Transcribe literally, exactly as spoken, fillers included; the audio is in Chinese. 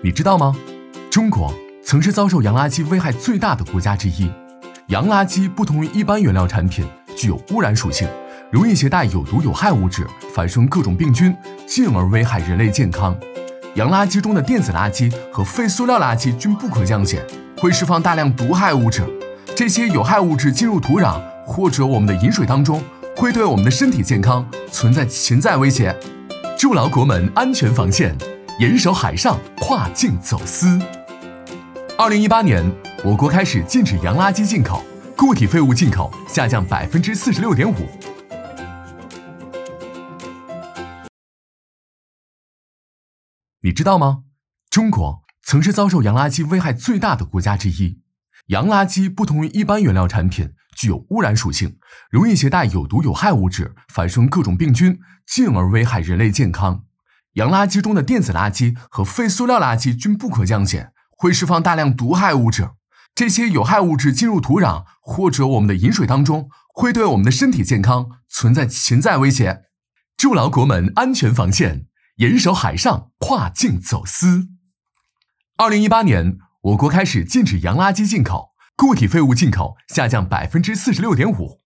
你知道吗？中国曾是遭受洋垃圾危害最大的国家之一。洋垃圾不同于一般原料产品，具有污染属性，容易携带有毒有害物质，产生各种病菌，进而危害人类健康。洋垃圾中的电子垃圾和废塑料垃圾均不可降解，会释放大量毒害物质。这些有害物质进入土壤或者我们的饮水当中，会对我们的身体健康存在潜在威胁。筑牢国门安全防线，严守海上跨境走私。二零一八年，我国开始禁止洋垃圾进口，固体废物进口下降百分之四十六点五。你知道吗？中国曾是遭受洋垃圾危害最大的国家之一。洋垃圾不同于一般原料产品，具有污染属性，容易携带有毒有害物质，产生各种病菌，进而危害人类健康。洋垃圾中的电子垃圾和废塑料垃圾均不可降解，会释放大量毒害物质。这些有害物质进入土壤或者我们的饮水当中，会对我们的身体健康存在潜在威胁。筑牢国门安全防线，严守海上跨境走私。二零一八年，我国开始禁止洋垃圾进口，固体废物进口下降百分之四十六点五。